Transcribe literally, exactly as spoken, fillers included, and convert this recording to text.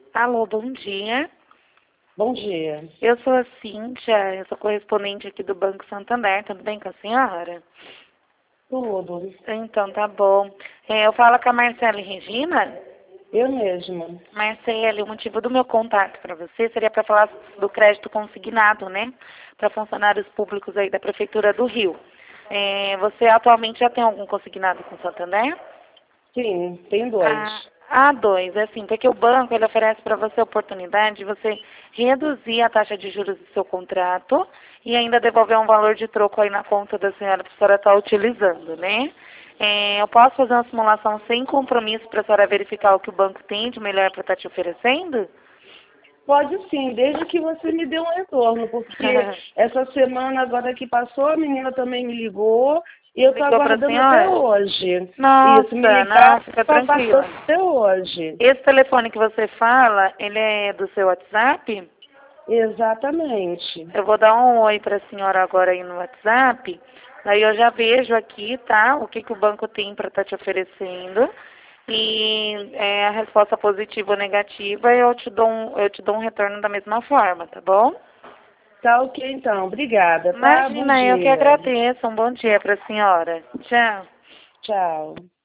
Alô, bom dia. Bom dia. Eu sou a Cíntia, eu sou correspondente aqui do Banco Santander, tudo bem com a senhora? Tudo. Então, tá bom. É, eu falo com a Marcela e Regina. Eu mesma. Marcela, o motivo do meu contato para você seria para falar do crédito consignado, né? Para funcionários públicos aí da Prefeitura do Rio. É, você atualmente já tem algum consignado com o Santander? Sim, tem dois. Ah, a dois, é assim, porque o banco ele oferece para você a oportunidade de você reduzir a taxa de juros do seu contrato e ainda devolver um valor de troco aí na conta da senhora para a senhora estar utilizando, né? É, eu posso fazer uma simulação sem compromisso para a senhora verificar o que o banco tem de melhor para estar te oferecendo? Pode sim, desde que você me dê um retorno, porque essa semana agora que passou, a menina também me ligou e eu estou Ligou para a aguardando até senhora? hoje. Isso, me Nossa, não, ligar, fica está passando tranquila. até hoje. Esse telefone que você fala, ele é do seu WhatsApp? Exatamente. Eu vou dar um oi para a senhora agora aí no WhatsApp. Daí eu já vejo aqui, tá? O que, que o banco tem para estar te oferecendo. E é, a resposta positiva ou negativa, eu te dou um, eu te dou um retorno da mesma forma, tá bom? Tá ok então, obrigada, tá? Bom Imagina, eu que dia. agradeço. Um bom dia para a senhora. Tchau. Tchau.